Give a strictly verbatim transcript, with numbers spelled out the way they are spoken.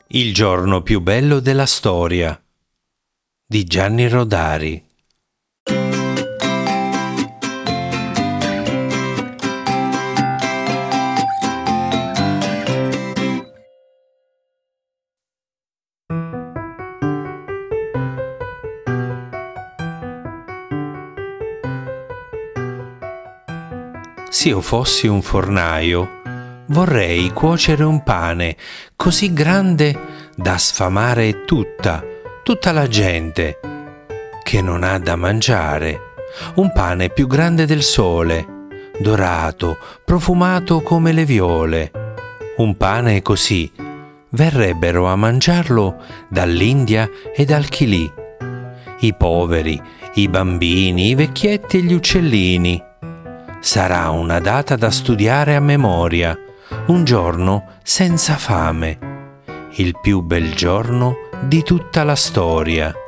Il giorno più bello della storia di Gianni Rodari. Se io fossi un fornaio, vorrei cuocere un pane così grande da sfamare tutta, tutta la gente che non ha da mangiare. Un pane più grande del sole, dorato, profumato come le viole. Un pane così verrebbero a mangiarlo dall'India e dal Chilì. I poveri, i bambini, i vecchietti e gli uccellini. Sarà una data da studiare a memoria, un giorno senza fame, il più bel giorno di tutta la storia.